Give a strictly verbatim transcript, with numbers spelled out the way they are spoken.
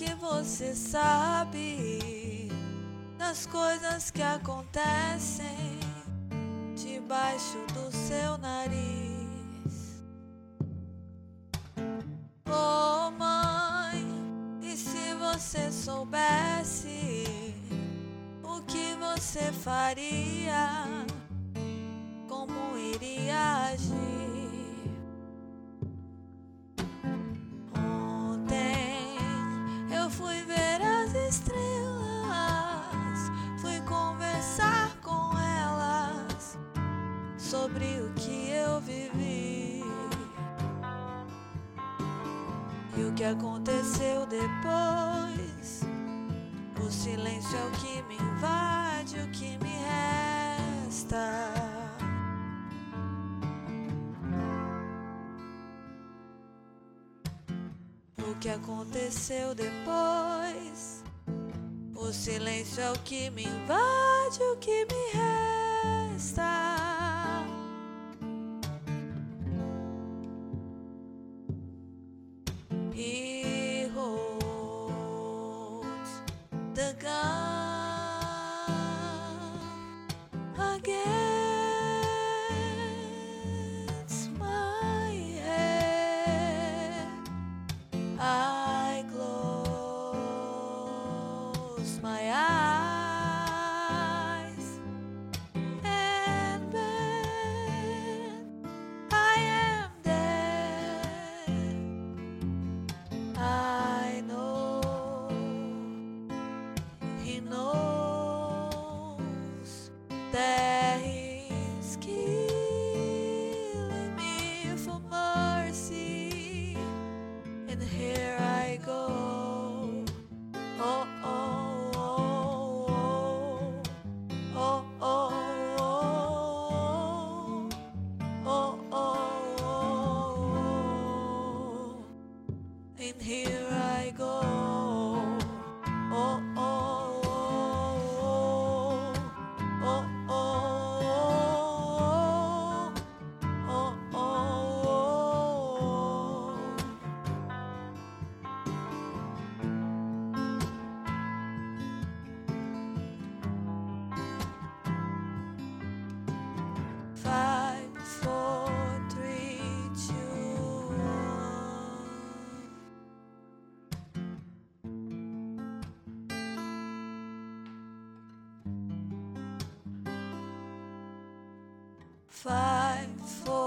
que você sabe das coisas que acontecem debaixo do seu nariz? Oh, mãe, e se você soubesse o que você faria, como iria agir? Ontem eu fui ver as estrelas, fui conversar com elas sobre o que eu vivi e o que aconteceu depois. O silêncio é o que me invade, o que me resta. O que aconteceu depois? O silêncio é o que me invade, o que me resta. He holds the gun against my head. I close my eyes and then I am dead. I know he knows that he's killing me for mercy, and here I go. Oh, oh, oh, oh, oh, oh, oh, oh, oh, and here I go. Oh, oh, oh, oh, oh, oh, oh, oh. Five, four, three, two, one. Five, four.